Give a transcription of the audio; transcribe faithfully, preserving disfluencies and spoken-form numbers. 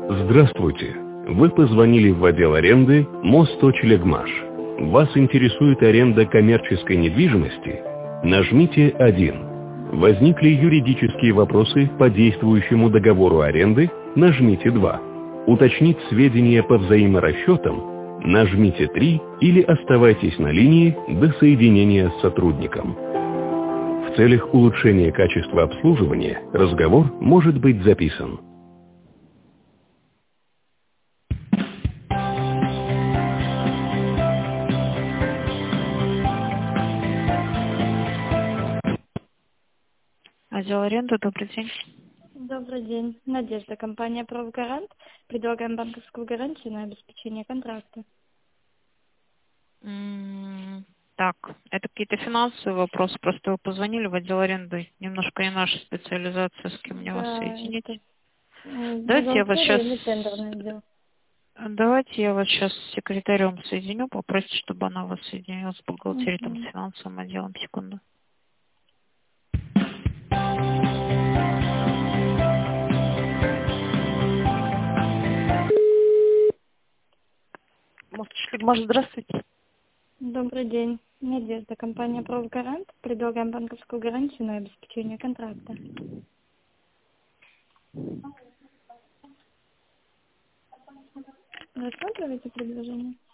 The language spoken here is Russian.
Здравствуйте. Вы позвонили в отдел аренды Мост-Челегмаш. Вас интересует аренда коммерческой недвижимости? Нажмите один. Возникли юридические вопросы по действующему договору аренды? Нажмите два. Уточнить сведения по взаиморасчетам? Нажмите три или оставайтесь на линии до соединения с сотрудником. В целях улучшения качества обслуживания разговор может быть записан. Отдел аренды, добрый день. Добрый день. Надежда, компания «Профгарант». Предлагаем банковскую гарантию на обеспечение контракта. М, Так, это какие-то финансовые вопросы, просто вы позвонили в отдел аренды. Немножко не наша специализация, с кем мне вас Да, соединить. это э, Давайте я вас сейчас, бухгалтерия или тендерное отдел. давайте я вас сейчас с секретарем соединю, попросите, чтобы она вас соединила с бухгалтерией, там, Мгм. с финансовым отделом. Секунду. Может, здравствуйте. Добрый день. Надежда, компания «Профгарант». Предлагаем банковскую гарантию на обеспечение контракта. Рассматриваете предложение?